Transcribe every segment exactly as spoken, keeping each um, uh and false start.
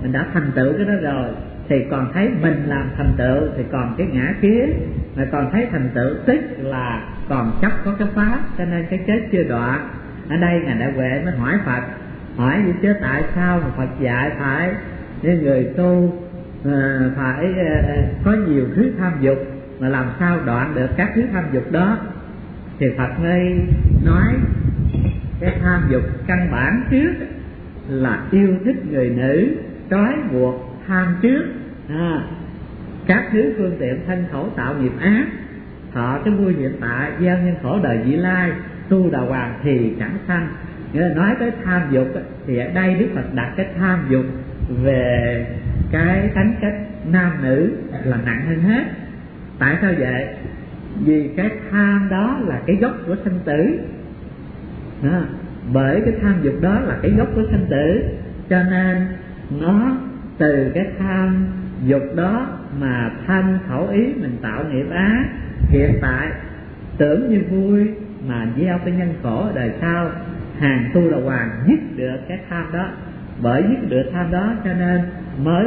mình đã thành tựu cái đó rồi thì còn thấy mình làm thành tựu thì còn cái ngã kia, mà còn thấy thành tựu tức là còn chấp có cái pháp, cho nên cái chết chưa đoạn. Ở đây ngài Đại Huệ mới hỏi Phật, hỏi gì chứ tại sao mà Phật dạy phải như người tu à, phải à, có nhiều thứ tham dục, mà làm sao đoạn được các thứ tham dục đó? Thì Phật mới nói cái tham dục căn bản trước là yêu thích người nữ, trói buộc tham trước à, các thứ phương tiện thân khẩu tạo nghiệp ác, thọ cái vui hiện tại, gieo nhân khổ đời vị lai, tu đà hoàng thì chẳng sanh. Nghĩa là nói tới tham dục thì ở đây Đức Phật đặt cái tham dục về cái tánh cách nam nữ là nặng hơn hết. Tại sao vậy? Vì cái tham đó là cái gốc của sinh tử đó. Bởi cái tham dục đó là cái gốc của sinh tử, cho nên nó từ cái tham dục đó mà thân khẩu ý mình tạo nghiệp ác, hiện tại tưởng như vui mà gieo cái nhân khổ ở đời sau. Hàng tu đà hoàng dứt được cái tham đó, bởi dứt được tham đó cho nên mới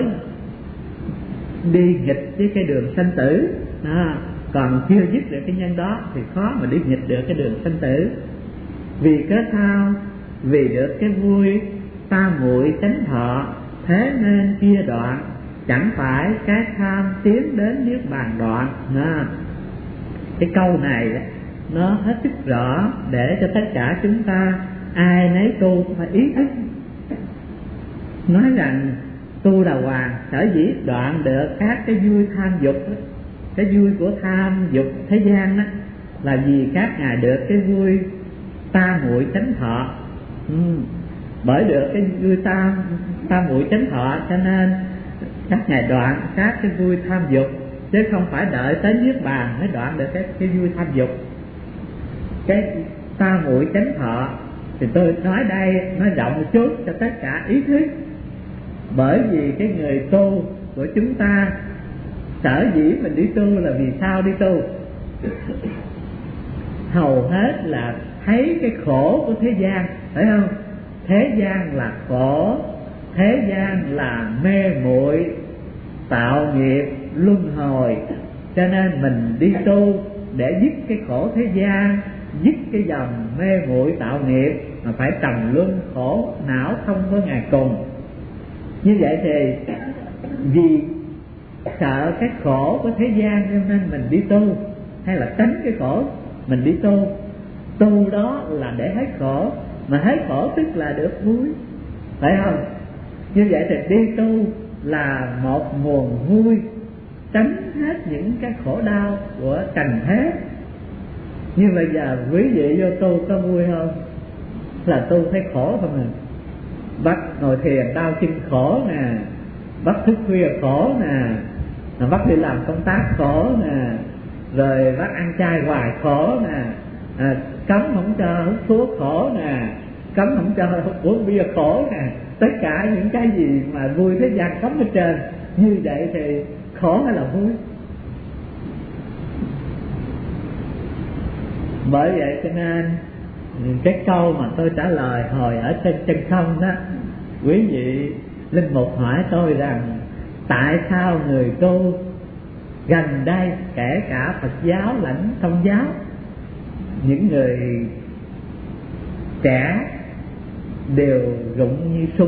đi nghịch với cái đường sanh tử à, còn chưa dứt được cái nhân đó thì khó mà đi nghịch được cái đường sanh tử. Vì cớ sao? Vì được cái vui ta muội chánh thọ, thế nên chia đoạn, chẳng phải cái tham tiến đến niết bàn đoạn à. Cái câu này nó hết sức rõ để cho tất cả chúng ta ai nấy tu cũng phải ý thức. Nói rằng tu đà hoàng sở dĩ đoạn được các cái vui tham dục đó, cái vui của tham dục thế gian đó, là vì các ngài được cái vui ta muội chánh thọ. ừ. Bởi được cái vui ta ta muội chánh thọ cho nên các ngài đoạn các cái vui tham dục, chứ không phải đợi tới niết bàn mới đoạn được cái, cái vui tham dục. Cái ta muội chánh thọ thì tôi nói đây nói rộng một chút cho tất cả ý thức. Bởi vì cái người tu của chúng ta sở dĩ mình đi tu là vì sao đi tu? Hầu hết là thấy cái khổ của thế gian, phải không? Thế gian là khổ, thế gian là mê muội, tạo nghiệp luân hồi, cho nên mình đi tu để dứt cái khổ thế gian, dứt cái dòng mê muội tạo nghiệp mà phải trầm luân khổ não không có ngày cùng. Như vậy thì vì sợ cái khổ của thế gian cho nên mình đi tu, hay là tránh cái khổ mình đi tu. Tu đó là để hết khổ, mà hết khổ tức là được vui, phải không? Như vậy thì đi tu là một nguồn vui, tránh hết những cái khổ đau của trần thế. Như bây giờ quý vị vô tu có vui không? Là tu thấy khổ không à? Bắt ngồi thiền đau chân khổ nè, bắt thức khuya khổ nè, bắt đi làm công tác khổ nè, rồi bắt ăn chay hoài khổ nè, à, cấm không cho hút thuốc khổ nè, cấm không cho uống bia khổ nè. Tất cả những cái gì mà vui thế gian cấm hết trơn. Như vậy thì khổ hay là vui? Bởi vậy cho nên cái câu mà tôi trả lời hồi ở trên chân không đó, quý vị linh mục hỏi tôi rằng tại sao người tu gần đây kể cả Phật giáo lẫn Công giáo, những người trẻ đều rụng như sung?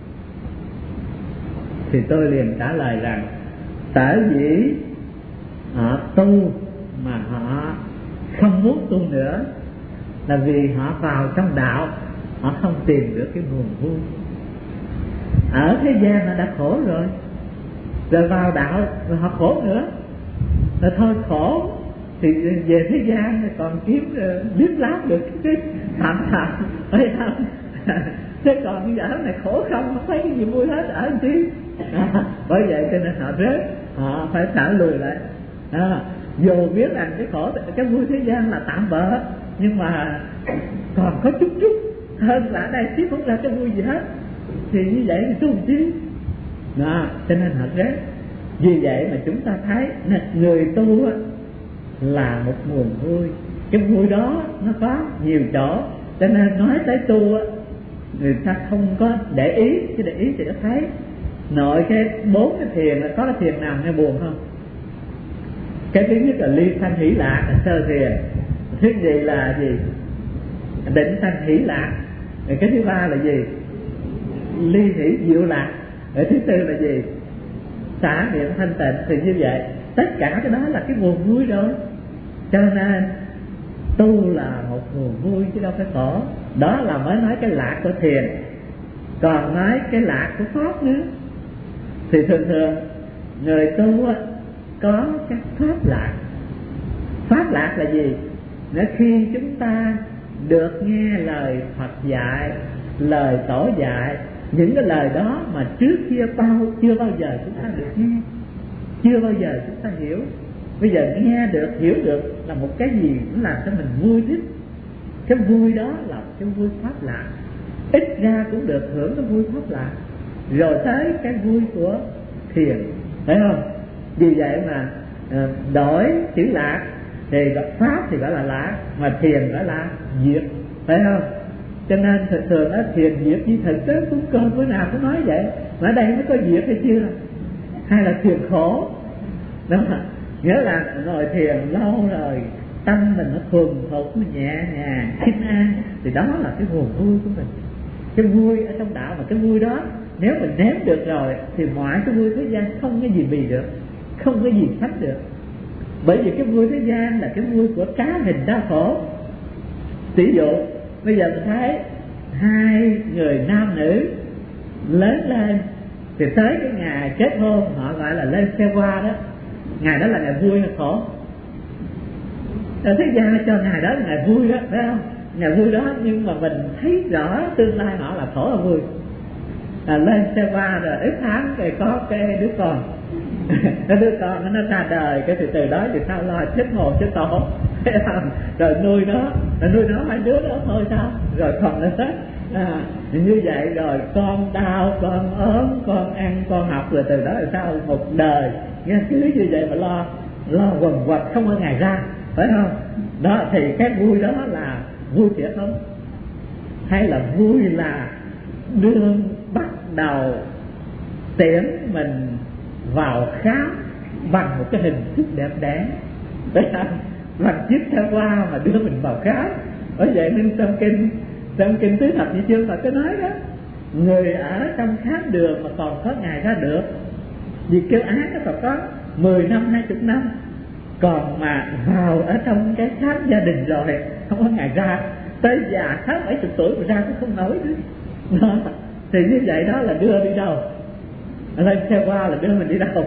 Thì tôi liền trả lời rằng sở dĩ họ tu mà họ không muốn tu nữa là vì họ vào trong đạo họ không tìm được cái nguồn vui. Ở thế gian họ đã khổ rồi, rồi vào đạo rồi họ khổ nữa, rồi thôi khổ thì về thế gian còn kiếm biết lát được cái tạm tạm, phải không? Chứ còn giờ này khổ không, không thấy cái gì vui hết, ở làm chi? À, bởi vậy cho nên họ rớt, họ phải trả lùi lại. À, dù biết rằng cái khổ, cái vui thế gian là tạm bợ, nhưng mà còn có chút chút hơn là ở đây chứ không ra cái vui gì hết. Thì như vậy thì tu chứ. Đó, cho nên họ rớt. Vì vậy mà chúng ta thấy người tu là một nguồn vui. Cái vui đó nó có nhiều chỗ, cho nên nói tới tu người ta không có để ý, chứ để ý thì nó thấy nội cái bốn cái thiền là có cái thiền nào nghe buồn không? Cái thứ nhất là ly sanh hỷ lạc là sơ thiền, thứ gì là gì? Định sanh hỷ lạc. Rồi cái thứ ba là gì? Ly hỷ diệu lạc. Rồi thứ tư là gì? Xả niệm thanh tịnh. Thì như vậy tất cả cái đó là cái nguồn vui rồi. Cho nên tu là một nguồn vui chứ đâu phải khổ. Đó là mới nói cái lạc của thiền. Còn nói cái lạc của pháp nữa thì thường thường người tu có các pháp lạc. Pháp lạc là gì? Nếu khi chúng ta được nghe lời Phật dạy, lời Tổ dạy, những cái lời đó mà trước kia bao chưa bao giờ chúng ta được nghe, chưa bao giờ chúng ta hiểu. Bây giờ nghe được, hiểu được là một cái gì cũng làm cho mình vui thích. Cái vui đó là cái vui pháp lạc. Ít ra cũng được hưởng cái vui pháp lạc. Rồi tới cái vui của thiền, phải không? Vì vậy mà đổi chữ lạc thì gặp pháp thì gọi là lạc, mà thiền gọi là diệt, phải không? Cho nên thường thường đó thiền diệt như thực tế cũng cơm bữa nào cũng nói vậy. Mà ở đây mới có diệt hay chưa? Hay là thiền khổ? Đúng không? Nhớ là ngồi thiền lâu rồi tâm mình nó thuần thục, nó nhẹ nhàng, kinh an, thì đó là cái nguồn vui của mình. Cái vui ở trong đạo, mà cái vui đó nếu mình nếm được rồi thì mọi cái vui thế gian không cái gì bì được, không cái gì sánh được. Bởi vì cái vui thế gian là cái vui của cá hình đau khổ. Ví dụ bây giờ mình thấy hai người nam nữ lớn lên thì tới cái ngày kết hôn họ gọi là lên xe hoa đó. Ngày đó là ngày vui hay khổ? Ở thế gian cho ngày đó là ngày vui đó, phải không? Ngày vui đó, nhưng mà mình thấy rõ tương lai họ là khổ hay vui. À, lên xe hoa rồi ít tháng rồi có cái đứa con cái đứa con nó ra đời, cái từ từ đó thì sao lo chết hồn chết tổ rồi nuôi nó, rồi nuôi nó hai đứa đó thôi sao, rồi còn nữa à, như vậy rồi con đau, con ốm, con ăn, con học, rồi từ đó là sao một đời nghe cứ như vậy mà lo lo quần quật không có ngày ra, phải không? Đó thì cái vui đó là vui thiệt không? Hay là vui là đương bắt đầu tiễn mình vào khám bằng một cái hình thức đẹp đẽ, đấy không? Bằng chiếc xe hoa mà đưa mình vào khám. Bởi vậy nên trong kinh trong kinh tứ thập nhị chương là cái nói đó, người ở trong khám đường mà còn có ngày ra được, vì kêu án nó còn có mười năm hai chục năm, còn mà vào ở trong cái khám gia đình rồi không có ngày ra, tới già sáu bảy chục tuổi mà ra cũng không nổi nữa. Đó. Thì như vậy đó là đưa đi đâu? Lên xe qua là đưa mình đi đâu?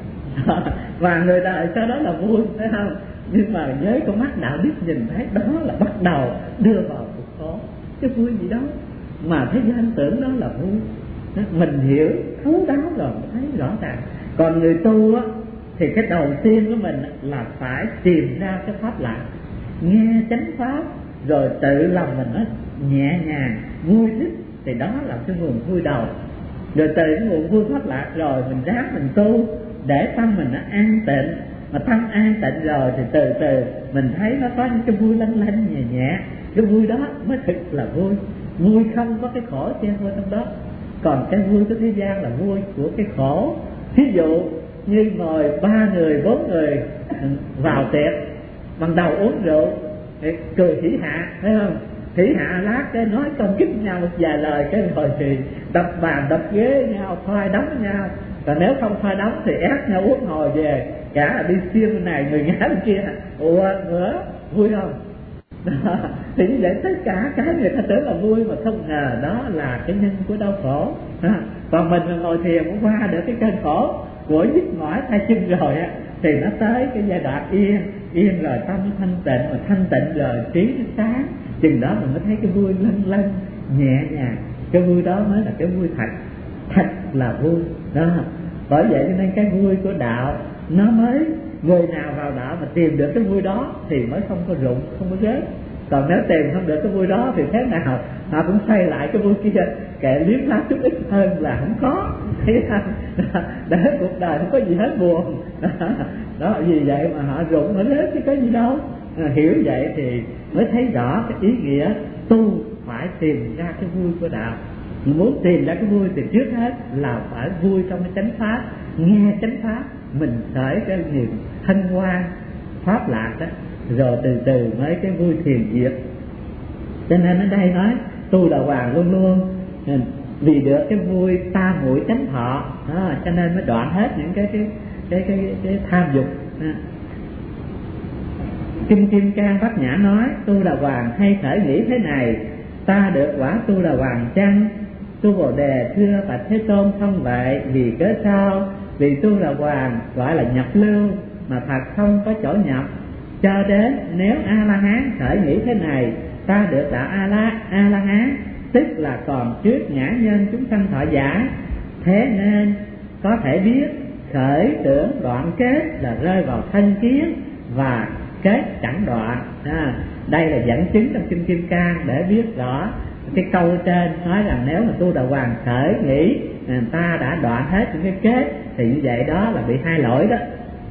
Và người đời sau đó là vui, phải không? Nhưng mà với con mắt đạo đức nhìn thấy đó là bắt đầu đưa vào cuộc khổ. Cái vui gì đó mà thế gian tưởng đó là vui, mình hiểu thấu đáo rồi thấy rõ ràng. Còn người tu á thì cái đầu tiên của mình là phải tìm ra cái pháp lạc, nghe chánh pháp rồi tự lòng mình nó nhẹ nhàng vui thích, thì đó là cái nguồn vui đầu. Rồi từ cái nguồn vui pháp lạc rồi mình ráng mình tu để tâm mình nó an tịnh, mà tâm an tịnh rồi thì từ từ mình thấy nó có những cái vui lanh lanh nhẹ nhẹ. Cái vui đó mới thực là vui, vui không có cái khổ chen vô trong đó. Còn cái vui của thế gian là vui của cái khổ. Ví dụ như ngồi ba người bốn người vào tiệc, ban đầu uống rượu thì cười hỉ hạ, thấy không? Hỉ hạ lát cái nói công kích nhau một vài lời, cái rồi thì đập bàn đập ghế nhau, khoai đấm nhau. Còn nếu không khoai đấm thì ép nhau uống ngồi về, cả là đi xiên bên này người ngã bên kia. Ủa nữa vui không? Đó. Thì như vậy tất cả cái người ta tưởng là vui mà không ngờ đó là cái nhân của đau khổ. À, còn mình ngồi thiền cũng qua được cái cơn khổ của nhức mỏi tay chân rồi á, thì nó tới cái giai đoạn yên yên rồi tâm thanh tịnh, mà thanh tịnh rồi trí nó sáng, chừng đó mình mới thấy cái vui lân lân nhẹ nhàng. Cái vui đó mới là cái vui thật, thật là vui đó. Bởi vậy cho nên cái vui của đạo nó mới, người nào vào đạo mà tìm được cái vui đó thì mới không có rụng, không có rớt. Còn nếu tìm không được cái vui đó thì thế nào họ cũng xây lại cái vui kia, kệ liếm lá chút ít hơn là không có. Để cuộc đời không có gì hết buồn. Đó, vì vậy mà họ rụng mà rớt chứ có gì đâu. À, hiểu vậy thì mới thấy rõ cái ý nghĩa tu phải tìm ra cái vui của đạo. Muốn tìm ra cái vui thì trước hết là phải vui trong cái chánh pháp, nghe chánh pháp, mình khởi cái niềm hân hoan pháp lạc đó, rồi từ từ mới cái vui thiền diệt. Cho nên ở đây nói Tu Đà Hoàng luôn luôn vì được cái vui tam muội chánh thọ đó, cho nên mới đoạn hết những cái cái cái cái, cái, cái tham dục. Kim Kim Cang Bát Nhã nói Tu Đà Hoàng hay khởi nghĩ thế này: ta được quả Tu Đà Hoàng chăng? Tu Bồ Đề thưa Bạch Thế Tôn không vậy. Vì cớ sao? Vì Tu Đà Hoàng gọi là nhập lưu mà thật không có chỗ nhập. Cho đến nếu A La Hán khởi nghĩ thế này: ta được đạo A La A La Hán, tức là còn trước ngã nhân chúng sanh thọ giả. Thế nên có thể biết khởi tưởng đoạn kết là rơi vào thân kiến và kết chẳng đoạn. À, đây là dẫn chứng trong Kinh Kim Cang để biết rõ cái câu trên nói rằng nếu mà Tu Đà Hoàng khởi nghĩ người ta đã đoạn hết những cái kết thì như vậy đó là bị hai lỗi đó.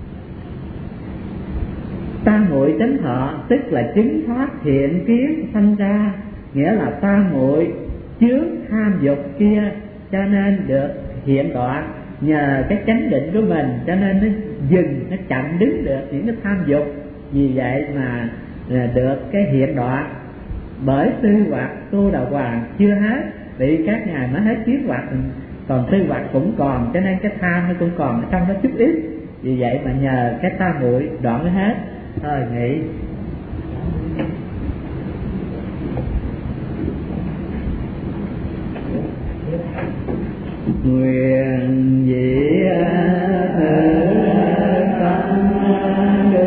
Tam muội chánh thọ tức là chứng thoát thiện kiến sanh ra, nghĩa là tam muội chướng tham dục kia cho nên được hiện đoạn. Nhờ cái chánh định của mình cho nên nó dừng, nó chặn đứng được những cái tham dục. Vì vậy mà được cái hiện đoạn. Bởi tư hoạt Tu Đà Hoàng chưa hết, vì các ngài mới hết kiến hoạt, còn tư hoạt cũng còn, cho nên cái tham nó cũng còn ở trong nó chút ít. Vì vậy mà nhờ cái tam muội đoạn mới hết. Thôi nghỉ. Nguyện dị thử tâm đức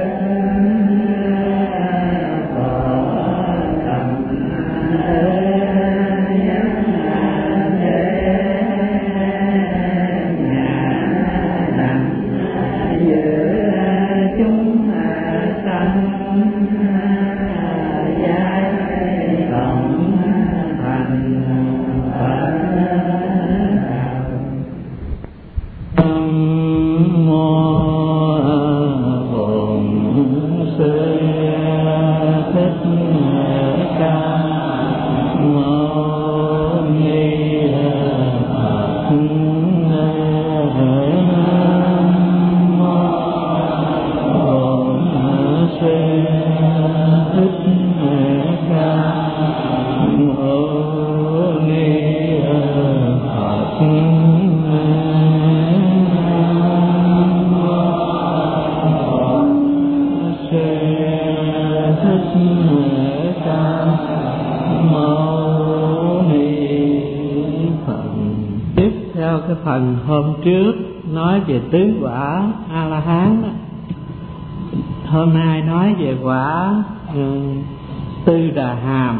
hôm trước nói về tứ quả A La Hán đó. Hôm nay nói về quả um, Tư Đà Hàm.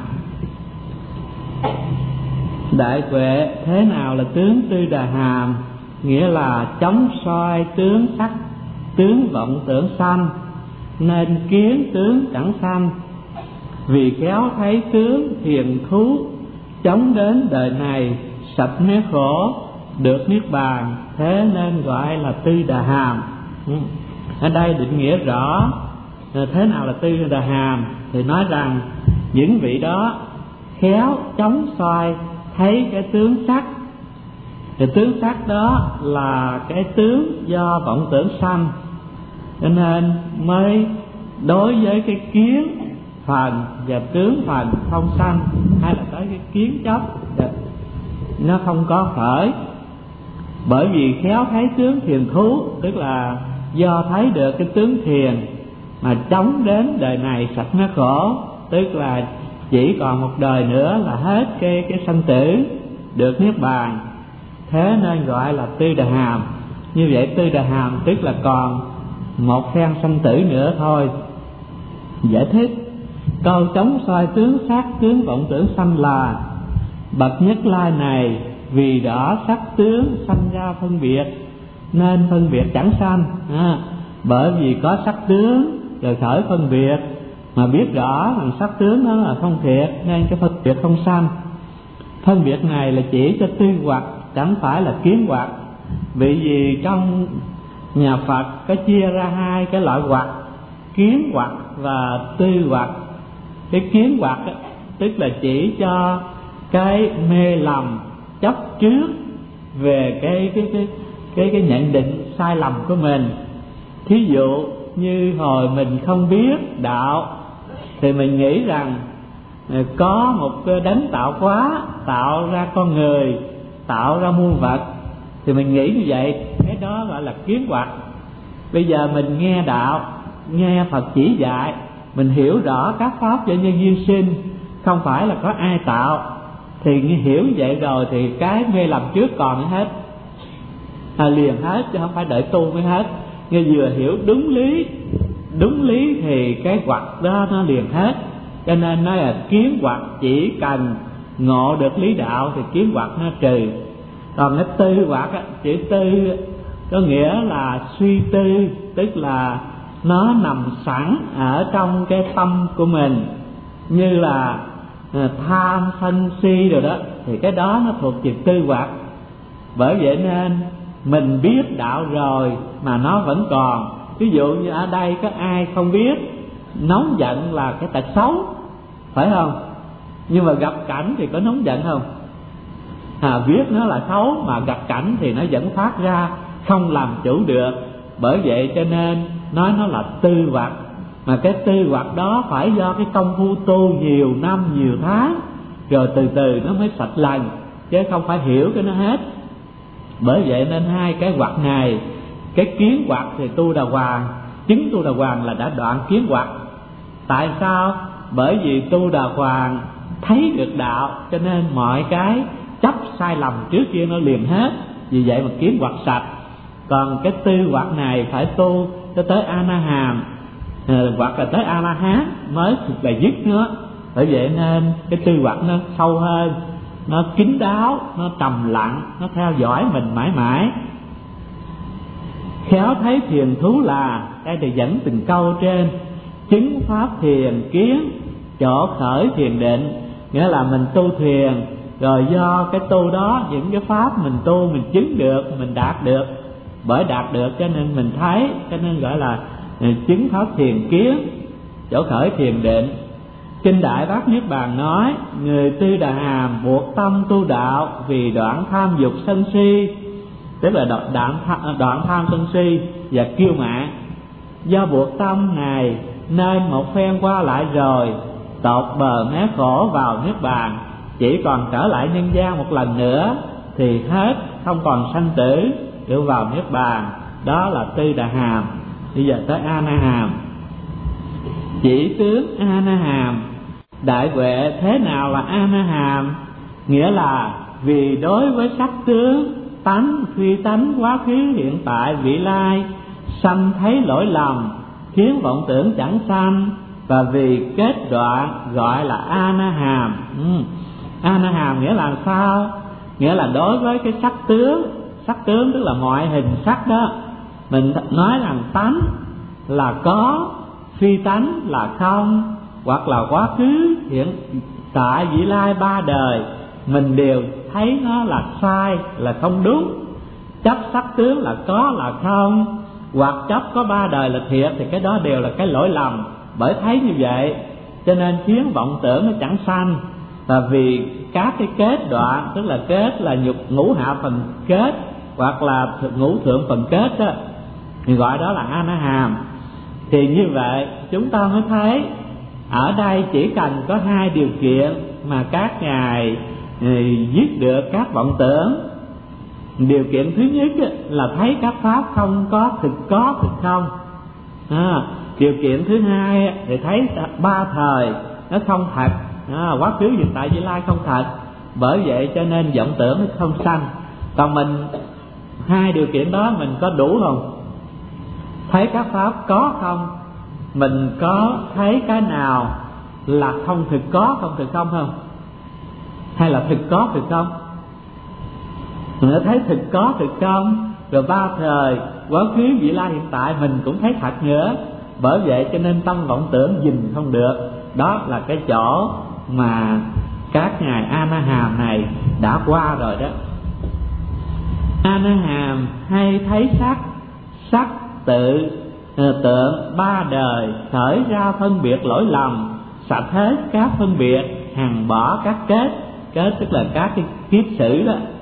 Đại Huệ, thế nào là tướng Tư Đà Hàm? Nghĩa là chống soi tướng sắc, tướng vọng tưởng sanh, nên kiến tướng chẳng sanh. Vì khéo thấy tướng hiền thú, chống đến đời này sạch mé khổ, được niết bàn, thế nên gọi là Tư Đà Hàm. Ở đây định nghĩa rõ thế nào là Tư Đà Hàm, thì nói rằng những vị đó khéo chống soi thấy cái tướng sắc. Thì tướng sắc đó là cái tướng do vọng tưởng sanh, cho nên mới đối với cái kiến phần và tướng phần không sanh, hay là tới cái kiến chấp nó không có khởi. Bởi vì khéo thấy tướng thiền thú, tức là do thấy được cái tướng thiền mà chống đến đời này sạch nó khổ, tức là chỉ còn một đời nữa là hết cái cái sanh tử, được niết bàn, thế nên gọi là Tư Đà Hàm. Như vậy Tư Đà Hàm tức là còn một phen sanh tử nữa thôi. Giải thích câu chống soi tướng sắc, tướng vọng tưởng sanh là: bậc Nhất Lai này vì đó sắc tướng sanh ra phân biệt, nên phân biệt chẳng sanh. À, bởi vì có sắc tướng rồi khởi phân biệt, mà biết rõ rằng sắc tướng đó là không thiệt, nên cái phân biệt không sanh. Phân biệt này là chỉ cho tư hoặc, chẳng phải là kiến hoặc. Vì vì trong nhà Phật có chia ra hai cái loại hoặc: kiến hoặc và tư hoặc. Cái kiến hoặc tức là chỉ cho cái mê lầm chấp trước về cái cái cái cái cái nhận định sai lầm của mình. Thí dụ như hồi mình không biết đạo thì mình nghĩ rằng có một đấng tạo hóa, tạo ra con người, tạo ra muôn vật, thì mình nghĩ như vậy, cái đó gọi là kiến hoặc. Bây giờ mình nghe đạo, nghe Phật chỉ dạy, mình hiểu rõ các pháp do nhân duyên sinh, không phải là có ai tạo, thì hiểu vậy rồi thì cái mê lầm trước còn hết, à, liền hết, chứ không phải đợi tu mới hết. Nghe vừa hiểu đúng lý, đúng lý thì cái hoặc đó nó liền hết. Cho nên nói là kiến hoặc chỉ cần ngộ được lý đạo thì kiến hoặc nó trừ. Còn cái tư hoặc á, chữ tư có nghĩa là suy tư, tức là nó nằm sẵn ở trong cái tâm của mình, như là tham sân si rồi đó, thì cái đó nó thuộc về tư hoặc. Bởi vậy nên mình biết đạo rồi mà nó vẫn còn. Ví dụ như ở đây có ai không biết nóng giận là cái tật xấu, phải không? Nhưng mà gặp cảnh thì có nóng giận không? À, biết nó là xấu mà gặp cảnh thì nó vẫn phát ra, không làm chủ được. Bởi vậy cho nên nói nó là tư hoặc. Mà cái tư hoặc đó phải do cái công phu tu nhiều năm nhiều tháng, rồi từ từ nó mới sạch lần, chứ không phải hiểu cái nó hết. Bởi vậy nên hai cái hoặc này, cái kiến hoặc thì Tu Đà Hoàng, chứng Tu Đà Hoàng là đã đoạn kiến hoặc. Tại sao? Bởi vì Tu Đà Hoàng thấy được đạo, cho nên mọi cái chấp sai lầm trước kia nó liền hết, vì vậy mà kiến hoặc sạch. Còn cái tư hoặc này phải tu cho tới A Na Hàm, hoặc là tới A La Hán mới thực là dứt nó. Bởi vậy nên cái tư hoặc nó sâu hơn, nó kín đáo, nó trầm lặng, nó theo dõi mình mãi mãi. Khéo thấy thiền thú là, đây thì dẫn từng câu trên, chứng pháp thiền kiến, chỗ khởi thiền định. Nghĩa là mình tu thiền, rồi do cái tu đó, những cái pháp mình tu mình chứng được, mình đạt được. Bởi đạt được cho nên mình thấy, cho nên gọi là chứng pháp thiền kiến, chỗ khởi thiền định. Kinh Đại Bát Niết Bàn nói, người tư Đà Hàm buộc tâm tu đạo vì đoạn tham dục sân si, tức là đoạn, đoạn, đoạn tham sân si và kiêu mạn. Do buộc tâm này nên một phen qua lại rồi, tột bờ mé khổ vào Niết Bàn, chỉ còn trở lại nhân gian một lần nữa thì hết, không còn sanh tử, được vào Niết Bàn. Đó là tư Đà Hàm. Bây giờ tới A Na Hàm. Chỉ tướng A Na Hàm, đại huệ thế nào là A Na Hàm? Nghĩa là vì đối với sắc tướng, tánh, phi tánh, quá khứ, hiện tại, vị lai, sanh thấy lỗi lầm, khiến vọng tưởng chẳng sanh, và vì kết đoạn gọi là A Na Hàm. ừ. A Na Hàm nghĩa là sao? Nghĩa là đối với cái sắc tướng, sắc tướng tức là mọi hình sắc đó, mình nói rằng tánh là có, phi tánh là không, hoặc là quá khứ, hiện tại, vị lai, ba đời, mình đều thấy nó là sai, là không đúng. Chấp sắc tướng là có là không, hoặc chấp có ba đời là thiệt, thì cái đó đều là cái lỗi lầm. Bởi thấy như vậy cho nên khiến vọng tưởng nó chẳng sanh. Và vì các cái kết đoạn, tức là kết là nhục ngũ hạ phần kết, hoặc là ngũ thượng phần kết đó, thì gọi đó là A Na Hàm. Thì như vậy chúng ta mới thấy ở đây chỉ cần có hai điều kiện mà các ngài dứt được các vọng tưởng. Điều kiện thứ nhất là thấy các pháp không có thực có thực không. à, Điều kiện thứ hai thì thấy ba thời nó không thật, à, quá khứ, hiện tại, vị lai không thật. Bởi vậy cho nên vọng tưởng nó không sanh. Còn mình hai điều kiện đó mình có đủ không? Thấy các pháp có không? Mình có thấy cái nào là không thực có không thực không không? Hay là thực có thực không? Mình đã thấy thực có thực không, rồi ba thời, quá khứ, vị lai, hiện tại mình cũng thấy thật nữa. Bởi vậy cho nên tâm vọng tưởng dình không được. Đó là cái chỗ mà các ngài A Na Hàm này đã qua rồi đó. A Na Hàm hay thấy sắc, sắc tự tượng ba đời, khởi ra phân biệt lỗi lầm, sạch hết các phân biệt, hằng bỏ các kết. Kết tức là các cái kiết sử đó,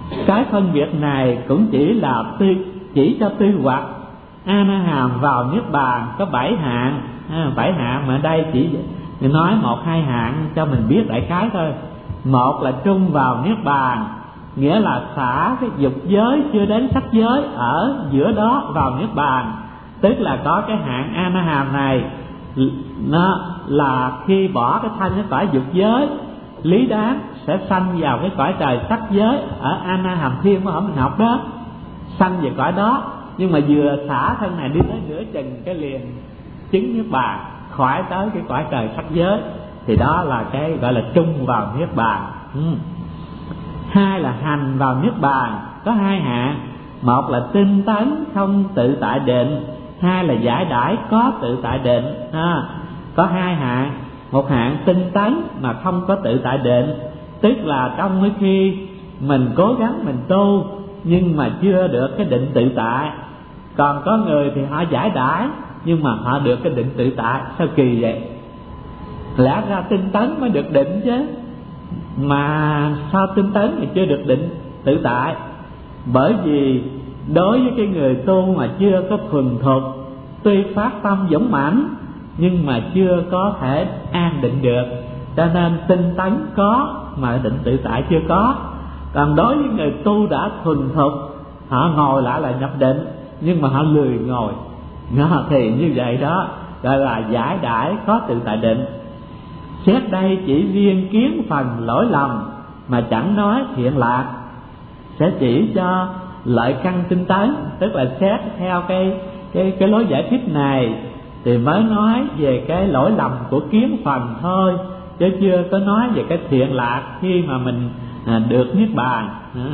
Cái phân biệt này cũng chỉ là tư, chỉ cho tư hoặc A Na Hàm vào Niết Bàn có bảy hạng, à, bảy hạng mà ở đây chỉ nói một hai hạng cho mình biết đại khái thôi. Một là trung vào Niết Bàn, nghĩa là xả cái dục giới chưa đến sắc giới ở giữa đó vào Niết Bàn, tức là có cái hạng A Na Hàm này, nó là khi bỏ cái thân cái cõi dục giới lý đáng sẽ sanh vào cái cõi trời sắc giới ở A Na Hàm Thiên mà mình học đó, sanh về cõi đó. Nhưng mà vừa xả thân này đi tới nửa chừng cái liền chứng Niết Bàn, khỏi tới cái cõi trời sắc giới, thì đó là cái gọi là trung vào Niết Bàn. ừ. Hai là hành vào Niết Bàn, có hai hạng. Một là tinh tấn không tự tại định, hai là giải đãi có tự tại định. à, Có hai hạng. Một hạng tinh tấn mà không có tự tại định, tức là trong cái khi mình cố gắng mình tu nhưng mà chưa được cái định tự tại. Còn có người thì họ giải đãi nhưng mà họ được cái định tự tại. Sao kỳ vậy? Lẽ ra tinh tấn mới được định chứ, mà sao tinh tấn thì chưa được định tự tại? Bởi vì đối với cái người tu mà chưa có thuần thục, tuy phát tâm dũng mãnh nhưng mà chưa có thể an định được, cho nên tinh tấn có mà định tự tại chưa có. Còn đối với người tu đã thuần thục, họ ngồi lại là nhập định nhưng mà họ lười ngồi, thì như vậy đó gọi là giải đãi có tự tại định. Xét đây chỉ riêng kiến phần lỗi lầm mà chẳng nói thiện lạc, sẽ chỉ cho lợi căn tinh tấn, tức là xét theo cái cái cái lối giải thích này thì mới nói về cái lỗi lầm của kiến phần thôi, chứ chưa có nói về cái thiện lạc khi mà mình à, được Niết Bàn. à.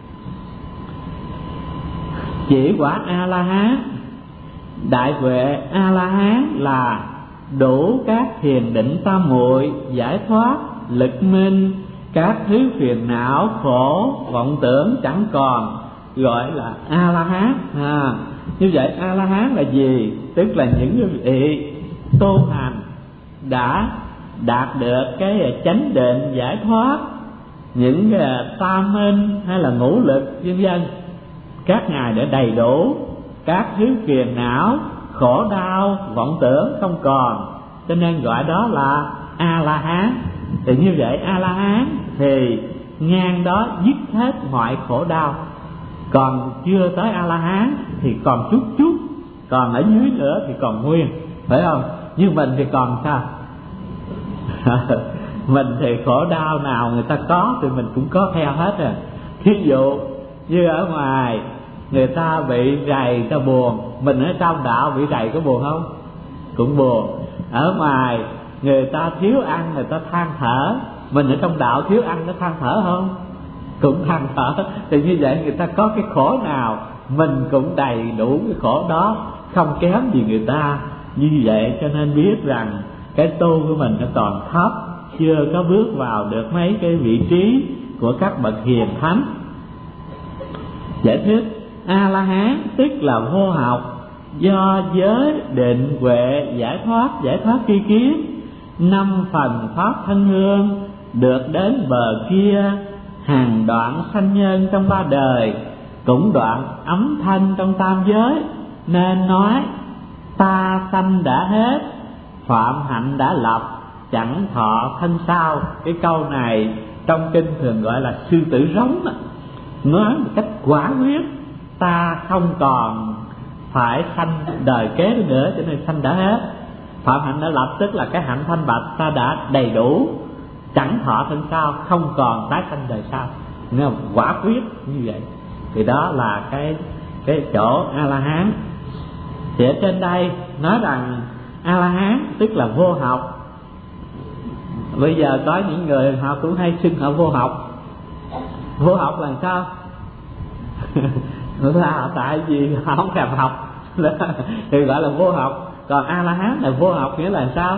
Chỉ quả A La Hán, đại huệ A La Hán là đủ các thiền định tam muội, giải thoát, lực minh, các thứ phiền não khổ vọng tưởng chẳng còn, gọi là A La Hán. à, Như vậy A La Hán là gì? Tức là những vị tu hành đã đạt được cái chánh định giải thoát, những cái tam minh hay là ngũ lực vân vân, các ngài đã đầy đủ các thứ phiền não khổ đau vọng tưởng không còn, cho nên gọi đó là A La Hán. Thì như vậy A La Hán thì ngang đó dứt hết mọi khổ đau. Còn chưa tới A La Hán thì còn chút chút, còn ở dưới nữa thì còn nguyên, phải không? Nhưng mình thì còn sao? Mình thì khổ đau nào người ta có thì mình cũng có theo hết rồi. Thí dụ như ở ngoài người ta bị rầy ta buồn, mình ở trong đạo bị rầy có buồn không? Cũng buồn. Ở ngoài người ta thiếu ăn người ta than thở, mình ở trong đạo thiếu ăn nó than thở không? Cũng than thở. Thì như vậy người ta có cái khổ nào mình cũng đầy đủ cái khổ đó, không kém gì người ta. Như vậy cho nên biết rằng cái tu của mình nó còn thấp, chưa có bước vào được mấy cái vị trí của các bậc hiền thánh. Giải thích A La Hán tức là vô học, do giới định huệ giải thoát, giải thoát tri kiến, năm phần pháp thân hương, được đến bờ kia, hàng đoạn sanh nhân trong ba đời, cũng đoạn ấm thanh trong tam giới, nên nói ta sanh đã hết, phạm hạnh đã lập, chẳng thọ thân sau. Cái câu này trong kinh thường gọi là sư tử rống, nói một cách quả quyết, ta không còn phải sanh đời kế nữa, cho nên sanh đã hết. Phạm hạnh đã lập tức là cái hạnh thanh bạch ta đã đầy đủ, chẳng thọ thân sau, không còn tái sanh đời sau. Nghe không? Quả quyết như vậy. Thì đó là cái cái chỗ A La Hán. Thì ở trên đây nói rằng A La Hán tức là vô học. Bây giờ có những người họ cũng hay xưng họ vô học. Vô học là sao? Là tại vì họ không thèm học thì gọi là vô học. Còn A La Hán là vô học nghĩa là sao?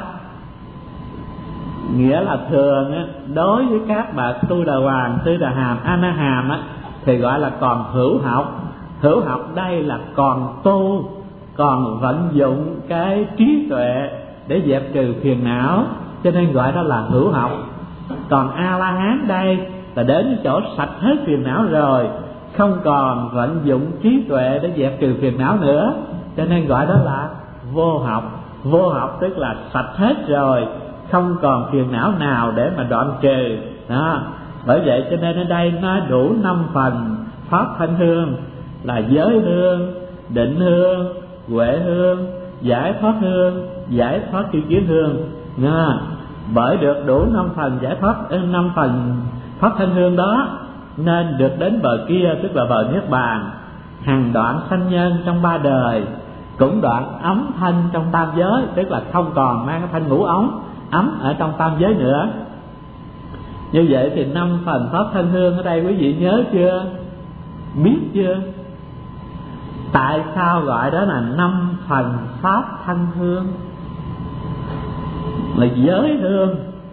Nghĩa là thường á, đối với các bậc Tu Đà Hoàng, Tư Đà Hàm, A Na Hàm á, thì gọi là còn hữu học. Hữu học đây là còn tu, còn vận dụng cái trí tuệ để dẹp trừ phiền não, cho nên gọi đó là hữu học. Còn A La Hán đây là đến cái chỗ sạch hết phiền não rồi, không còn vận dụng trí tuệ để dẹp trừ phiền não nữa, cho nên gọi đó là vô học. Vô học tức là sạch hết rồi, không còn phiền não nào để mà đoạn trừ đó. Bởi vậy cho nên ở đây nó đủ năm phần pháp thanh hương là giới hương, định hương, huệ hương, giải thoát hương, giải thoát tri kiến hương nha. Bởi được đủ năm phần giải thoát, năm phần pháp thanh hương đó nên được đến bờ kia, tức là bờ niết bàn, hằng đoạn sanh nhân trong ba đời, cũng đoạn ấm thanh trong tam giới, tức là không còn mang cái thanh ngũ ống ấm ở trong tam giới nữa. Như vậy thì năm phần pháp thanh hương ở đây quý vị nhớ chưa, biết chưa? Tại sao gọi đó là năm phần pháp thanh hương, là giới hương?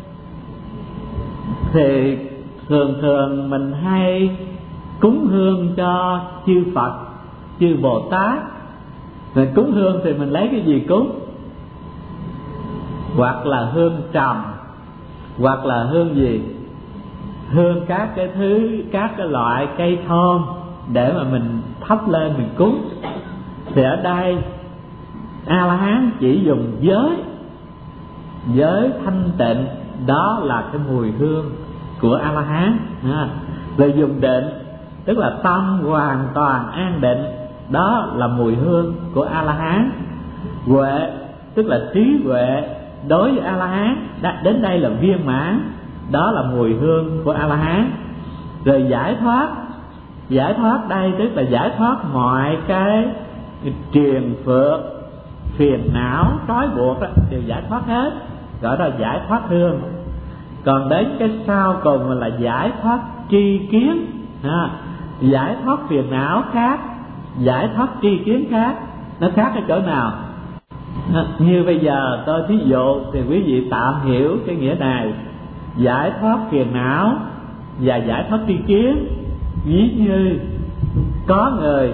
Thì thường thường mình hay cúng hương cho chư Phật, chư Bồ Tát. Rồi cúng hương thì mình lấy cái gì cúng? Hoặc là hương trầm, hoặc là hương gì? Hương các cái thứ, các cái loại cây thơm để mà mình thắp lên mình cúng. Thì ở đây A-la-hán chỉ dùng giới, giới thanh tịnh, đó là cái mùi hương của A-la-hán. Rồi dùng định, tức là tâm hoàn toàn an định, đó là mùi hương của A-la-hán. Huệ tức là trí huệ đối với A-la-hán, đến đây là viên mãn, đó là mùi hương của A-la-hán. Rồi giải thoát, giải thoát đây tức là giải thoát mọi cái triền phược, phiền não, trói buộc đó, đều giải thoát hết, gọi là giải thoát hương. Còn đến cái sau cùng là giải thoát tri kiến ha. Giải thoát phiền não khác, giải thoát tri kiến khác. Nó khác ở chỗ nào? Như bây giờ tôi thí dụ thì quý vị tạm hiểu cái nghĩa này. Giải thoát phiền não và giải thoát tri kiến, ví như có người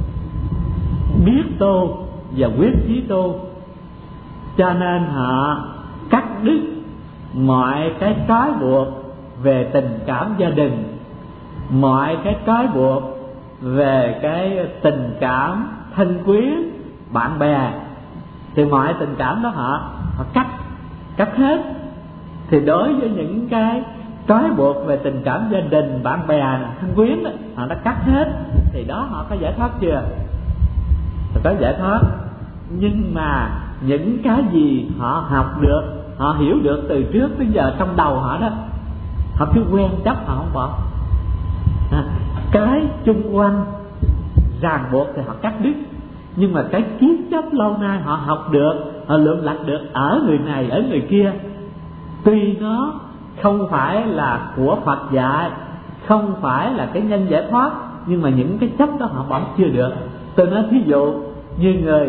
biết tu và quyết chí tu, cho nên họ cắt đứt mọi cái trói buộc về tình cảm gia đình, mọi cái trói buộc về cái tình cảm thân quyến, bạn bè. Thì mọi tình cảm đó họ họ cắt cắt hết. Thì đối với những cái trói buộc về tình cảm gia đình, bạn bè, thân quyến đó, họ đã cắt hết, thì đó họ có giải thoát chưa? Họ có giải thoát. Nhưng mà những cái gì họ học được, họ hiểu được từ trước tới giờ trong đầu họ đó, họ cứ quen chấp, họ không bỏ. À, cái chung quanh ràng buộc thì họ cắt đứt, nhưng mà cái kiến chấp lâu nay họ học được, họ lượm lặt được ở người này ở người kia, tuy nó không phải là của Phật dạy, không phải là cái nhân giải thoát, nhưng mà những cái chấp đó họ bỏ chưa được. Tôi nói thí dụ như người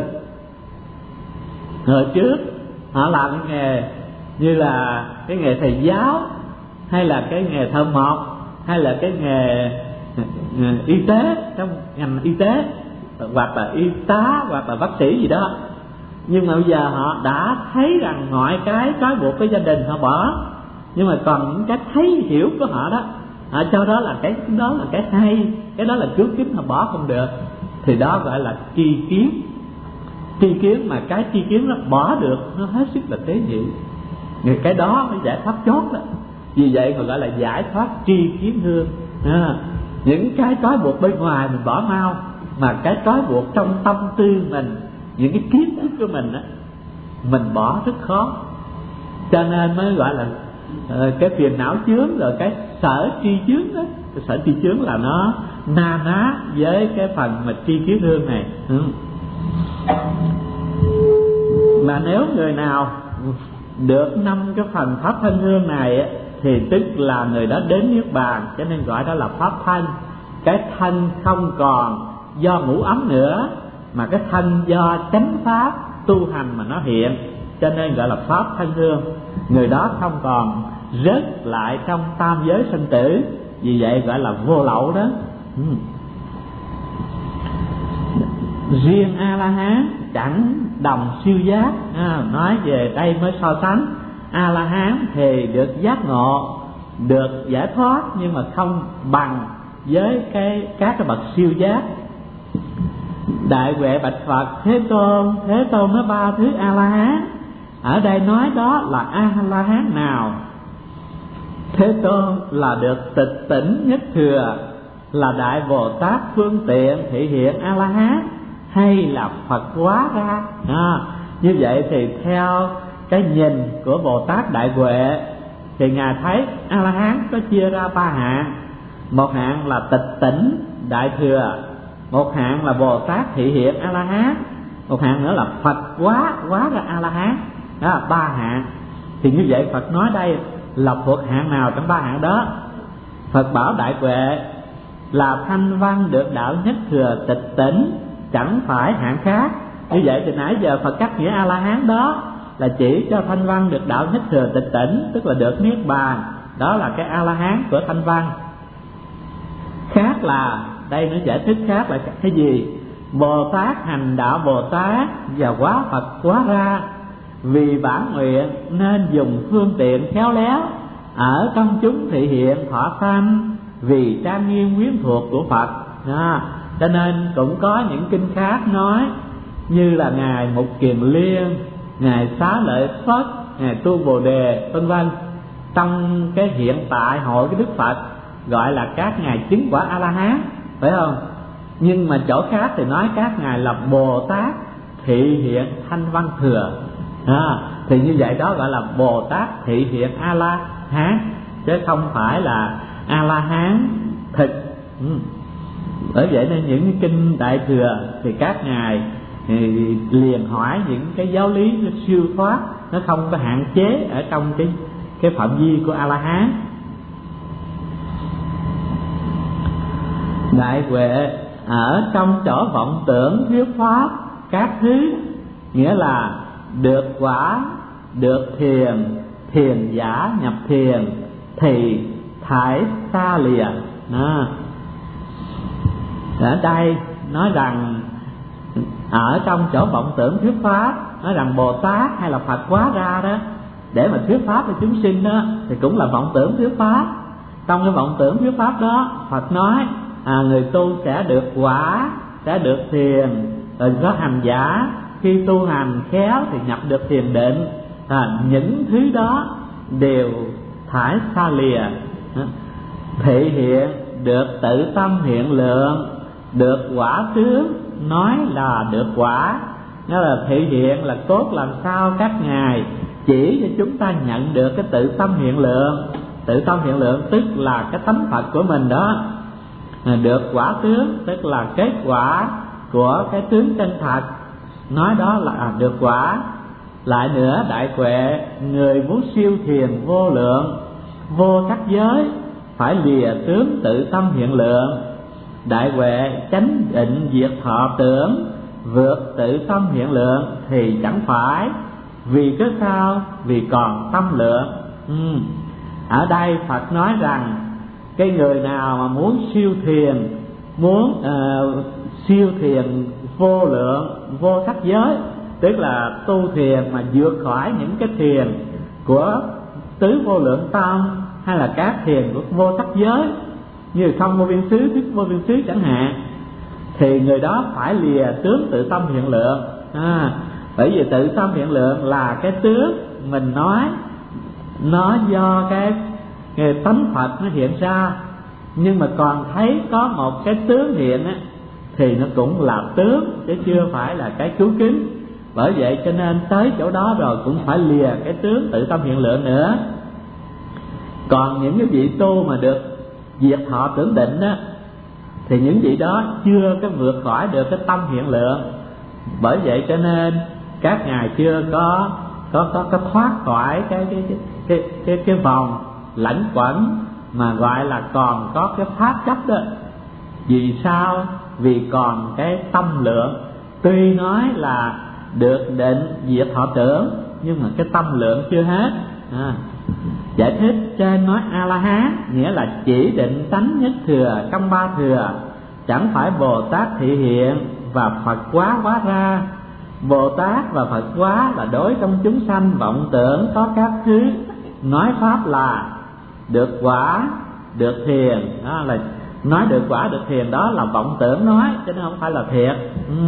người trước họ làm cái nghề như là cái nghề thầy giáo, hay là cái nghề thợ mộc, hay là cái nghề y tế trong ngành y tế, hoặc là y tá, hoặc là bác sĩ gì đó. Nhưng mà bây giờ họ đã thấy rằng mọi cái trói buộc với gia đình họ bỏ, nhưng mà còn những cái thấy hiểu của họ đó, họ cho đó là cái đó là cái hay, cái đó là cứu kính, họ bỏ không được. Thì đó gọi là tri kiến. Tri kiến mà cái tri kiến nó bỏ được, nó hết sức là tế nhị, người cái đó mới giải thoát chốt đó. Vì vậy người gọi là giải thoát tri kiến hương. À, những cái trói buộc bên ngoài mình bỏ mau, mà cái trói buộc trong tâm tư mình, những cái kiến thức của mình á, mình bỏ rất khó. Cho nên mới gọi là uh, cái phiền não chướng, rồi cái sở tri chướng đó. Cái sở tri chướng là nó na ná với cái phần mà tri kiến hương này. Ừ. Mà nếu người nào được năm cái phần pháp thanh hương này á, thì tức là người đó đến niết bàn, cho nên gọi đó là pháp thanh. Cái thanh không còn do ngũ ấm nữa, mà cái thanh do chánh pháp tu hành mà nó hiện, cho nên gọi là pháp thanh hương. Người đó không còn rớt lại trong tam giới sinh tử, vì vậy gọi là vô lậu đó. Ừ. Riêng A-la-hán chẳng đồng siêu giác. À, nói về đây mới so sánh. A-la-hán thì được giác ngộ được giải thoát, nhưng mà không bằng với cái các cái bậc siêu giác. Đại huệ bạch Phật: Thế Tôn, Thế Tôn nói ba thứ A La Hán, ở đây nói đó là A La Hán nào? Thế Tôn là được tịch tỉnh nhất thừa, là Đại Bồ Tát phương tiện thể hiện A La Hán, hay là Phật hóa ra? À, như vậy thì theo cái nhìn của Bồ Tát Đại Huệ thì ngài thấy A La Hán có chia ra ba hạng. Một hạng là tịch tỉnh đại thừa, một hạng là Bồ Tát thị hiện A La Hán, một hạng nữa là Phật hóa hóa ra A La Hán. Đó là ba hạng. Thì như vậy Phật nói đây là thuộc hạng nào trong ba hạng đó? Phật bảo Đại Huệ là thanh văn được đạo nhất thừa tịch tỉnh, chẳng phải hạng khác. Như vậy từ nãy giờ Phật cắt nghĩa A La Hán đó là chỉ cho thanh văn được đạo nhất thừa tịch tỉnh, tức là được niết bàn. Đó là cái A La Hán của thanh văn. Khác là, đây nó giải thích khác là cái gì? Bồ Tát hành đạo Bồ Tát và hóa Phật hóa ra, vì bản nguyện nên dùng phương tiện khéo léo, ở trong chúng thị hiện thọ sanh, vì trang nghiêm quyến thuộc của Phật. À, cho nên cũng có những kinh khác nói, như là ngài Mục Kiền Liên, ngài Xá Lợi Phất, ngài Tu Bồ Đề, vân vân. Trong cái hiện tại hội cái Đức Phật gọi là các ngài chứng quả A La Hán, phải không? Nhưng mà chỗ khác thì nói các ngài là Bồ Tát thị hiện thanh văn thừa. À, thì như vậy đó gọi là Bồ Tát thị hiện A La Hán, chứ không phải là A La Hán thực. Ừ. Bởi vậy nên những cái kinh đại thừa thì các ngài thì liền hỏi những cái giáo lý nó siêu thoát, nó không có hạn chế ở trong cái cái phạm vi của A La Hán. Đại Huệ ở trong chỗ vọng tưởng thuyết pháp các thứ, nghĩa là được quả, được thiền, thiền giả nhập thiền thì thải xa lìa. À, ở đây nói rằng ở trong chỗ vọng tưởng thuyết pháp, nói rằng Bồ Tát hay là Phật hóa ra đó để mà thuyết pháp cho chúng sinh đó, thì cũng là vọng tưởng thuyết pháp. Trong cái vọng tưởng thuyết pháp đó, Phật nói à, người tu sẽ được quả, sẽ được thiền, rồi có hành giả khi tu hành khéo thì nhập được thiền định. À, những thứ đó đều thải xa lìa, thể hiện được tự tâm hiện lượng, được quả tướng, nói là được quả. Nó là thể hiện là cốt làm sao các ngài chỉ cho chúng ta nhận được cái tự tâm hiện lượng. Tự tâm hiện lượng tức là cái tánh Phật của mình đó. Được quả tướng tức là kết quả của cái tướng chân thật, nói đó là được quả. Lại nữa, Đại Huệ, người muốn siêu thiền vô lượng, vô sắc giới, phải lìa tướng tự tâm hiện lượng. Đại Huệ chánh định diệt thọ tưởng, vượt tự tâm hiện lượng thì chẳng phải. Vì cái sao? Vì còn tâm lượng. ừ. Ở đây Phật nói rằng cái người nào mà muốn siêu thiền, muốn uh, siêu thiền vô lượng, vô sắc giới, tức là tu thiền mà vượt khỏi những cái thiền của tứ vô lượng tâm, hay là các thiền của vô sắc giới như không vô biên xứ, thức vô biên xứ chẳng hạn, thì người đó phải lìa tướng tự tâm hiện lượng. À, bởi vì tự tâm hiện lượng là cái tướng mình nói, nó do cái, cái tánh Phật nó hiện ra, nhưng mà còn thấy có một cái tướng hiện á, thì nó cũng là tướng chứ chưa phải là cái cứu kính. Bởi vậy cho nên tới chỗ đó rồi cũng phải lìa cái tướng tự tâm hiện lượng nữa. Còn những cái vị tu mà được diệt thọ tưởng định á, thì những vị đó chưa có vượt khỏi được cái tâm hiện lượng. Bởi vậy cho nên các ngài chưa có có có, có thoát khỏi cái cái cái cái cái, cái vòng lãnh quẩn mà gọi là còn có cái pháp chấp đó. Vì sao? Vì còn cái tâm lượng. Tuy nói là được định diệt thọ tưởng, nhưng mà cái tâm lượng chưa hết. À, giải thích trên nói A La Hán nghĩa là chỉ định tánh nhất thừa trong ba thừa, chẳng phải Bồ Tát thị hiện và Phật hóa hóa ra. Bồ Tát và Phật hóa là đối trong chúng sanh vọng tưởng có các thứ nói pháp là được quả được thiền, đó là nói được quả được thiền đó là vọng tưởng nói, chứ nó không phải là thiệt. ừ.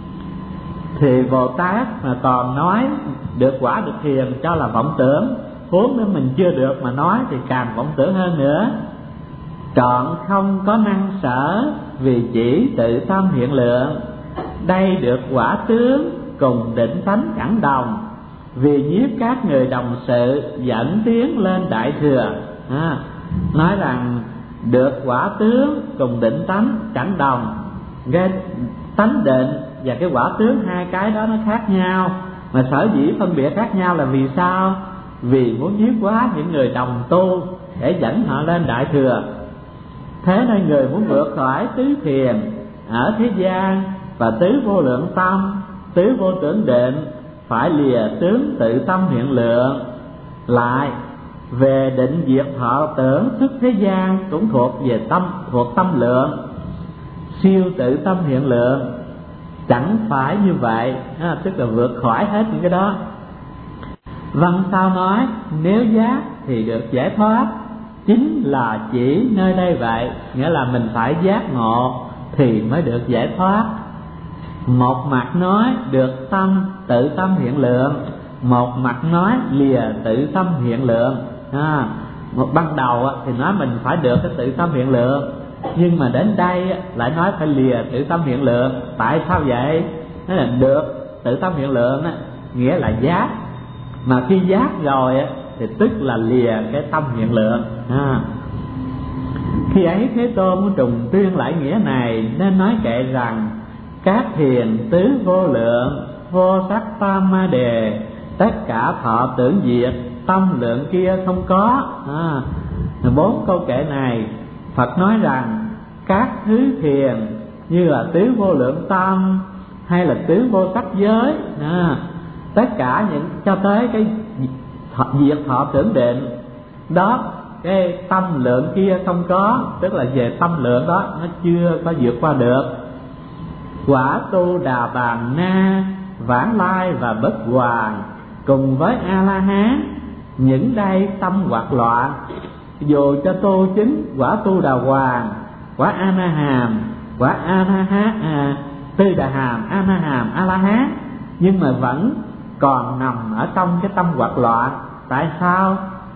Thì Bồ Tát mà còn nói được quả được thiền cho là vọng tưởng, huống nếu mình chưa được mà nói thì càng vọng tưởng hơn nữa. Trọn không có năng sở, vì chỉ tự tâm hiện lượng, đây được quả tướng cùng định tánh chẳng đồng, vì nhiếp các người đồng sự dẫn tiến lên đại thừa. à, Nói rằng được quả tướng cùng định tánh chẳng đồng, cái tánh định và cái quả tướng hai cái đó nó khác nhau. Mà sở dĩ phân biệt khác nhau là vì sao? Vì muốn nhiếp hóa những người đồng tu để dẫn họ lên đại thừa. Thế nên người muốn vượt khỏi tứ thiền ở thế gian và tứ vô lượng tâm, tứ vô tưởng định, phải lìa tướng tự tâm hiện lượng. Lại về định diệt thọ tưởng xuất thế gian cũng thuộc về tâm, thuộc tâm lượng, siêu tự tâm hiện lượng. Chẳng phải như vậy, à, tức là vượt khỏi hết những cái đó. Văn sao nói nếu giác thì được giải thoát, chính là chỉ nơi đây vậy. Nghĩa là mình phải giác ngộ thì mới được giải thoát. Một mặt nói được tâm tự tâm hiện lượng, một mặt nói lìa tự tâm hiện lượng. à, một ban đầu thì nói mình phải được cái tự tâm hiện lượng, nhưng mà đến đây lại nói phải lìa tự tâm hiện lượng. Tại sao vậy? Nó là được tự tâm hiện lượng nghĩa là giác, mà khi giác rồi thì tức là lìa cái tâm hiện lượng. à. Khi ấy Thế Tôn muốn trùng tuyên lại nghĩa này, nên nói kệ rằng các thiền tứ vô lượng, vô sắc tam ma đề, tất cả thọ tưởng diệt, tâm lượng kia không có. à. Bốn câu kệ này Phật nói rằng các thứ thiền như là tứ vô lượng tâm hay là tứ vô sắc giới, à, tất cả những cho tới cái thọ, diệt thọ tưởng định đó, cái tâm lượng kia không có, tức là về tâm lượng đó nó chưa có vượt qua được. Quả tu Đà Bàn Na, Vãng Lai và Bất Hoàn cùng với A La Hán, những đây tâm hoạt loạn, dù cho tu chứng quả tu Đà Hoàng, quả A Na Hàm, quả A Na Há à, Tư Đà Hàm, A Na Hàm, A La Hán, nhưng mà vẫn còn nằm ở trong cái tâm hoạt loạn. Tại sao?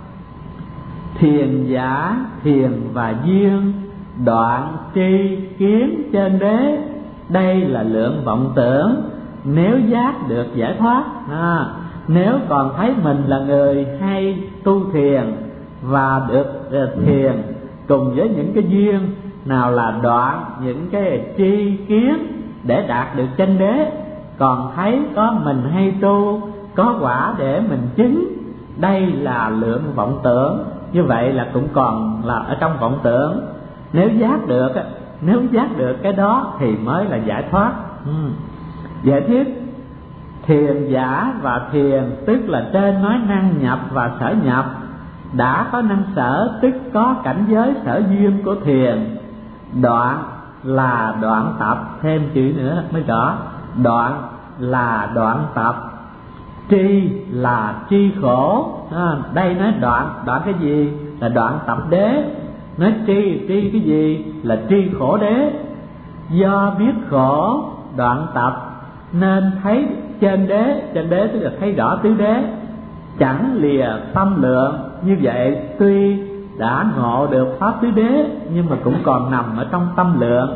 Thiền giả, thiền và duyên, đoạn tri kiến trên đế, đây là lượng vọng tưởng. Nếu giác được giải thoát, à, nếu còn thấy mình là người hay tu thiền và được thiền cùng với những cái duyên nào là đoạn những cái tri kiến để đạt được chân đế, còn thấy có mình hay tu, có quả để mình chứng, đây là lượng vọng tưởng. Như vậy là cũng còn là ở trong vọng tưởng. Nếu giác được, nếu giác được cái đó thì mới là giải thoát. ừ. Giải thiết thiền giả và thiền tức là trên nói năng nhập và sở nhập. Đã có năng sở tức có cảnh giới sở duyên của thiền. Đoạn là đoạn tập, thêm chữ nữa mới rõ. Đoạn là đoạn tập, tri là tri khổ. à, Đây nói đoạn, đoạn cái gì? Là đoạn tập đế. Nói tri, tri cái gì? Là tri khổ đế. Do biết khổ đoạn tập nên thấy trên đế. Trên đế tức là thấy rõ tứ đế, chẳng lìa tâm lượng. Như vậy tuy đã ngộ được pháp tứ đế nhưng mà cũng còn nằm ở trong tâm lượng.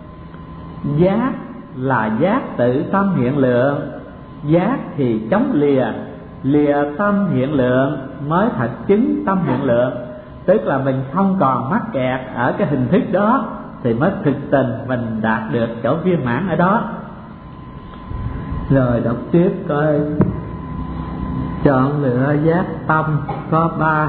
Giác là giác tự tâm hiện lượng. Giác thì chống lìa, lìa tâm hiện lượng mới thật chứng tâm hiện lượng. Tức là mình không còn mắc kẹt ở cái hình thức đó thì mới thực tình mình đạt được chỗ viên mãn ở đó. Rồi đọc tiếp coi. Chọn lựa giác tâm có ba.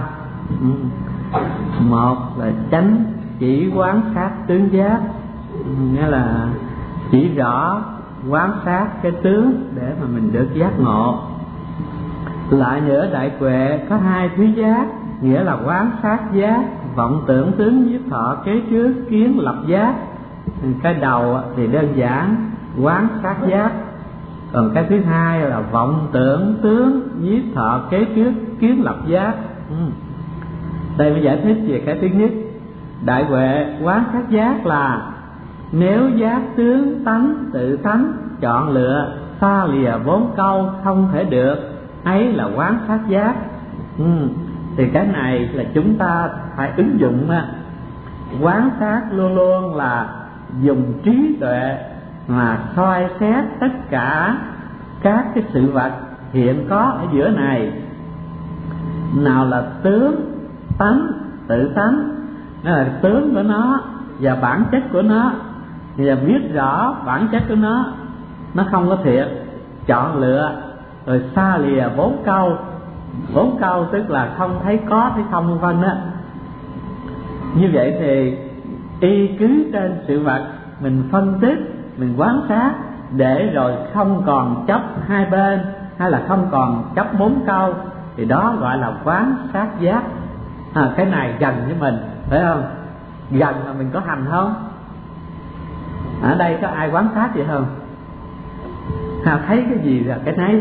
Một là chánh chỉ quán sát tướng giác, nghĩa là chỉ rõ quán sát cái tướng để mà mình được giác ngộ. Lại nữa đại huệ có hai thứ giác, nghĩa là quán sát giác, vọng tưởng tướng nhiếp thọ kế trước kiến lập giác. Cái đầu thì đơn giản quán sát giác, còn cái thứ hai là vọng tưởng tướng nhiếp thọ kế trước kiến lập giác. ừ. Đây mới giải thích về cái thứ nhất. Đại huệ quán sát giác là nếu giác tướng tánh tự tánh chọn lựa xa lìa bốn câu không thể được, ấy là quán sát giác. ừ. Thì cái này là chúng ta phải ứng dụng. Quán sát luôn luôn là dùng trí tuệ mà soi xét tất cả các cái sự vật hiện có ở giữa này, nào là tướng tánh tự tánh, đó là tướng của nó và bản chất của nó, và biết rõ bản chất của nó nó không có thiệt, chọn lựa rồi xa lìa bốn câu. Bốn câu tức là không thấy có thấy không vân vân á. Như vậy thì y cứ trên sự vật mình phân tích, mình quan sát để rồi không còn chấp hai bên hay là không còn chấp bốn câu, thì đó gọi là quán sát giác. À, cái này gần với mình, phải không? Gần mà mình có hành không? Ở đây có ai quán sát vậy không? À, thấy cái gì là cái nấy.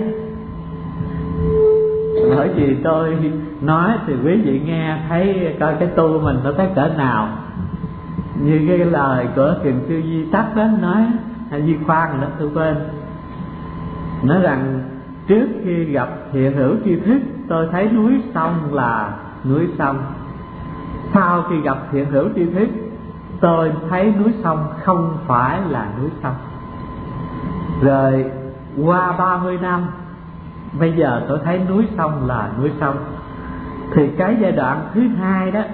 Bởi vì tôi nói thì quý vị nghe thấy coi cái tu mình nó thấy cỡ nào. Như cái lời của Thiền sư Di Tắc đó nói, hay Di Khoan đó tôi quên, nói rằng trước khi gặp hiện hữu tri thức tôi thấy núi sông là núi sông, sau khi gặp hiện hữu tri thức tôi thấy núi sông không phải là núi sông. Rồi qua ba mươi năm bây giờ tôi thấy núi sông là núi sông. Thì cái giai đoạn thứ hai đó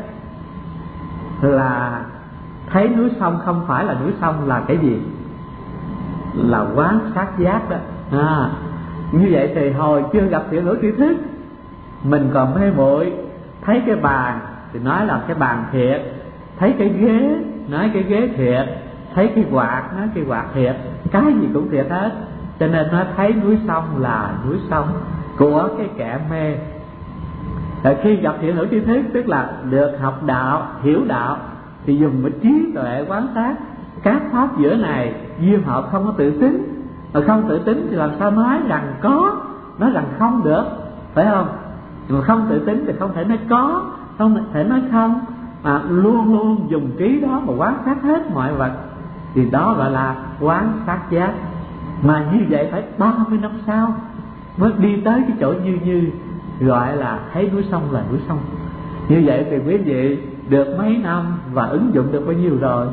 là thấy núi sông không phải là núi sông là cái gì? Là quán sát giác đó. À, như vậy thì hồi chưa gặp hiện hữu tri thức mình còn mê muội, thấy cái bàn thì nói là cái bàn thiệt, thấy cái ghế nói cái ghế thiệt, thấy cái quạt nói cái quạt thiệt, cái gì cũng thiệt hết. Cho nên nó thấy núi sông là núi sông của cái kẻ mê. Rồi khi gặp hiện hữu tri thức tức là được học đạo, hiểu đạo, thì dùng cái trí tuệ quán sát các pháp giữa này duyên họ không có tự tính. Mà không tự tính thì làm sao nói rằng có, nói rằng không được, phải không? Mà không tự tính thì không thể nói có, không thể nói không, mà luôn luôn dùng trí đó mà quán sát hết mọi vật, thì đó gọi là quán sát giác. Mà như vậy phải ba mươi năm sau mới đi tới cái chỗ như như gọi là thấy núi sông là núi sông. Như vậy thì quý vị được mấy năm và ứng dụng được bao nhiêu rồi?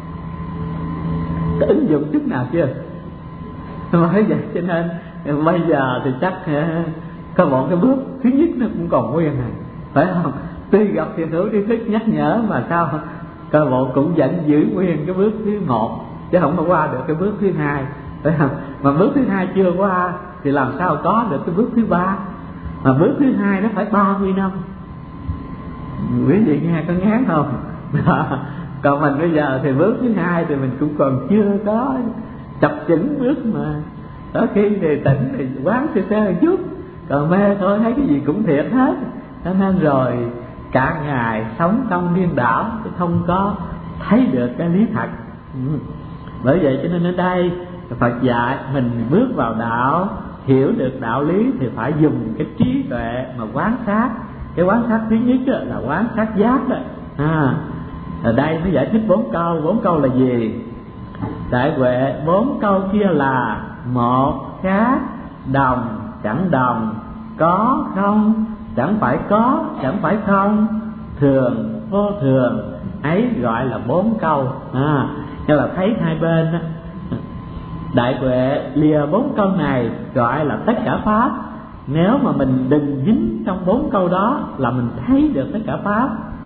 Có ứng dụng chút nào chưa? Mới vậy cho nên bây giờ thì chắc có một cái bước thứ nhất nó cũng còn nguyên này, phải không? Tuy gặp hiện hữu tri thức nhắc nhở mà sao coi bộ cũng vẫn giữ nguyên cái bước thứ một, chứ không có qua được cái bước thứ hai, phải không? Mà bước thứ hai chưa qua thì làm sao có được cái bước thứ ba? Mà bước thứ hai nó phải ba mươi năm. Quý vị nghe có ngán không? Còn mình bây giờ thì bước thứ hai thì mình cũng còn chưa có chập chững bước mà. Đó khi thì tỉnh thì quán sơ sơ một chút, còn mê thôi thấy cái gì cũng thiệt hết. Cho nên rồi cả ngày sống trong điên đảo, chứ không có thấy được cái lý thật. ừ. Bởi vậy cho nên ở đây Phật dạy mình bước vào đạo, hiểu được đạo lý thì phải dùng cái trí tuệ mà quán sát. Cái quán sát thứ nhất là quán sát giác đó. À, ở đây nó giải thích bốn câu. Bốn câu là gì? Đại huệ bốn câu kia là: một, khác, đồng, chẳng đồng, có, không, chẳng phải có, chẳng phải không, thường, vô thường, ấy gọi là bốn câu. À, như là thấy hai bên đó. Đại huệ lìa bốn câu này gọi là tất cả pháp. Nếu mà mình đừng dính trong bốn câu đó là mình thấy được tất cả pháp.